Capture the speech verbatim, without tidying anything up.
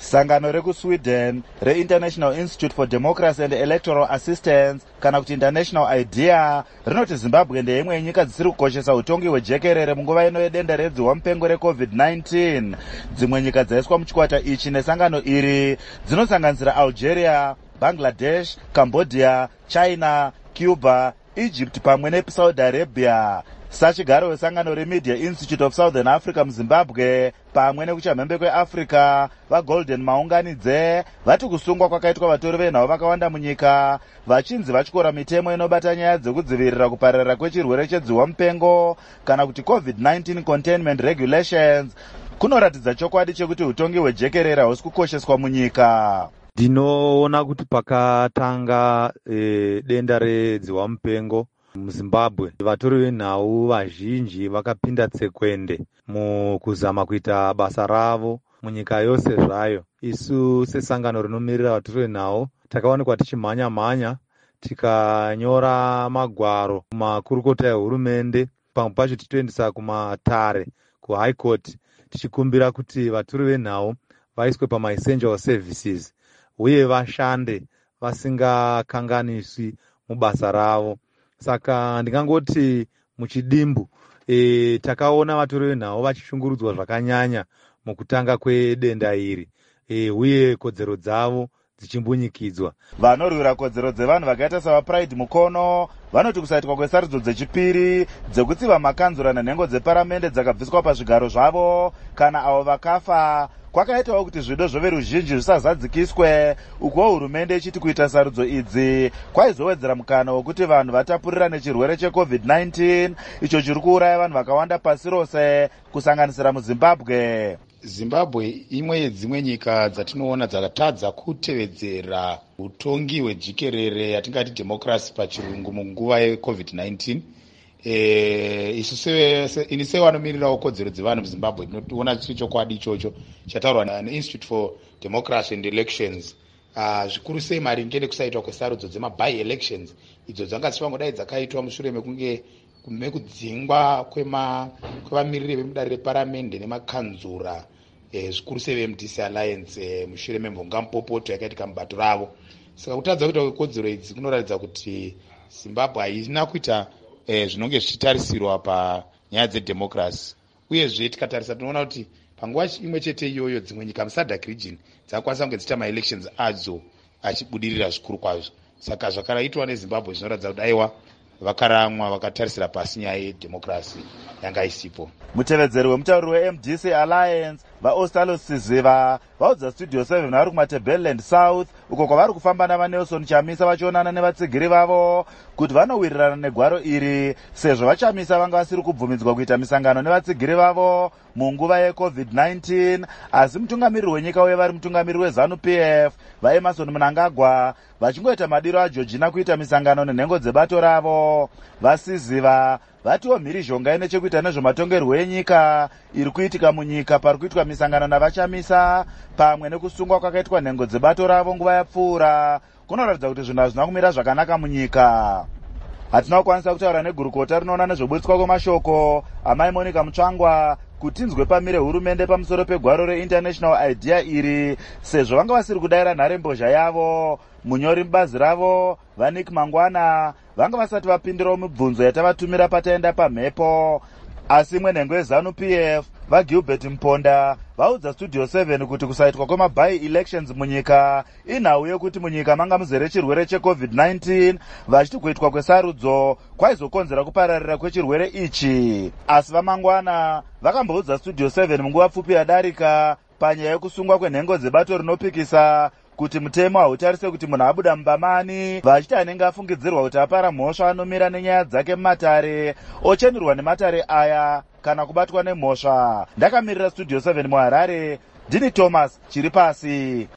Sangano reku-Sweden re-International Institute for Democracy and Electoral Assistance kana kuti International IDEA rinoti Zimbabwe ndeimwe yenyika dzisiri kukoshesa utongi hwejekerere munguva ino yedenda redzihwa mupengo re-covid nineteen. Dzimwe nyika dzaiswa muchikwata ichi nesangano iri dzinosanganisira Algeria, Bangladesh, Cambodia, China, Cuba, Egypt pamwe neSaudi Arabia. Sachigaro wesangano reMedia Institute of Southern Africa muZimbabwe pamwe nekuchamhembe kweAfrica vaGolden Maunganidze vati kusungwa kwakaitwa vatori venhau vakawanda munyika vachinzi vachikora mitemo inobata nyaya dzekudzivirira kupararira kwechirwere chedzihwa mupengo kana kuti covid nineteen containment regulations kunoratidza chokwadi chekuti utongi hwejekerere hausi kukosheswa munyika. Ndinoona kuti pakatanga e, denda redzihwa mupengo muZimbabwe vatori venhau vazhinji vakapinda tsekwende mukuzama kuita basa ravo munyika yose zvayo. Isu sesangano rinomirira vatori venhau takaonekwa tichimhanya mhanya tikanyora magwaro kumakurukota ehurumende pamwe pacho tichitoendesa kumatare kuhigh court tichikumbira kuti vatori venhau vaiswe pamaessential services uye vashande vasingakanganiswi mubasa ravo. Saka ndingangoti muchidimbu e, takaona vatori venhau vachishungurudzwa zvakanyanya mukutanga kwedenda iri e, uye kodzero dzavo dzichimbunyikidzwa. Vanorwira kodzero dzevanhu vakaita savaPride Mukono vanoti kusaitwa kwesarudzo dzechipiri dzekutsiva makanzura nenhengo dzeparamende dzakabviswa pazvigaro zvavo kana avo vakafa kwakaitawo kuti zvido zvoveruzhinji zvisazadzikiswe, uko hurumende ichiti kuita sarudzo idzi kwaizowedzera mukana wekuti vanhu vatapurira nechirwere checovid nineteen icho chiri kuuraya vanhu vakawanda pasi rose kusanganisira muZimbabwe. Zimbabwe imwe yedzimwe nyika dzatinoona dzakatadza kutevedzera utongi hwejikerere yatingati democracy pachirungu munguva yecovid nineteen. Eh, isu ini sevanomirirawo kodzero dzevanhu muZimbabwe tinoona chiri chokwadi ichocho chataurwa neInstitute for Democracy and Elections. Uh, zvikuru sei maringe nekusaitwa kwesarudzo dzemaby elections idzo dzangasviwa ngodai dzakaitwa mushure mekunge mekudzingwa kwevamiririri vemudare reparamende nemakanzura eh, zvikuru sei veM D C Alliance eh, mushure memvonga mupopoto yakaitika mubato ravo. Saka kutadza kuita kwekodzero idzi kunoratidza kuti Zimbabwe haina kuita eh, zvinonge zvichitarisirwa panyaya dzedemocracy. Uyezve tikatarisa tinoona kuti panguva imwe chete iyoyo dzimwe nyika muSADC region dzakwanisa kunge dziita maelections adzo achibudirira zvikuru kwazvo. Saka zvakaraitwa neZimbabwe zvinoratidza kuti aiwa vakaramwa vakatarisira pasi nyaya yedemocracy yanga isipo. Mutevedzeri wemutauri weM D C Alliance vaOstalo Siziva vaudza Studio seven vari kumaTebeleland South uko kwavari kufamba navaNelson Chamisa vachionana nevatsigiri vavo kuti vanowirirana negwaro iri sezvo vaChamisa vanga vasiri kubvumidzwa kuita misangano nevatsigiri vavo munguva yecovid nineteen. Asi mutungamiriri wenyika uye vari mutungamiriri weZANU-P F vaEmerson Mnangagwa vachingoita madiro aJoργina kuita misangano nenhengo dzebato ravo. VaSiziva vatiwo mhirizhonga ine chekuita nezvematongerwo enyika iri kuitika munyika pari kuitwa misangano navaChamisa pamwe nekusungwa kwakaitwa nhengo dzebato ravo nguva yapfuura kunoratidza kuti zvinhu hazvina kumira zvakanaka munyika. Hatina kukwanisa kutaura negurukota rinoona nezvoburitswa kwemashoko amai Monica Mutsvangwa kuti inzwe pamire hurumende pamusoro pegwaro reInternational IDEA iri sezvo vanga vasiri kudayira nharembozha yavo. Munyori mubazi ravo vaNick Mangwana vanga vasati vapindirawo mibvunzo yatavatumira pataenda pamhepo. Asi imwe nhengo yeZANU-P F vaGilbert Mponda vaudza Studio seven kuti kusaitwa kwemaby elections munyika inhau yekuti munyika manga muzere chirwere checovid nineteen vachiti kuitwa kwesarudzo kwaizokonzera kupararira kwechirwere ichi. Asi vaMangwana vakamboudza Studio seven munguva pfupi yadarika panyaya yekusungwa kwenhengo dzebato rinopikisa kuti mutemo hautarise kuti munhu abuda mubamani vachiti anenge afungidzirwa kuti apara mhosva anomira nenyaya dzake mumatare ochenurwa nematare aya kana kubatwa nemhosva. Ndakamirira Studio seven muHarare, ndini Thomas Chiripasi.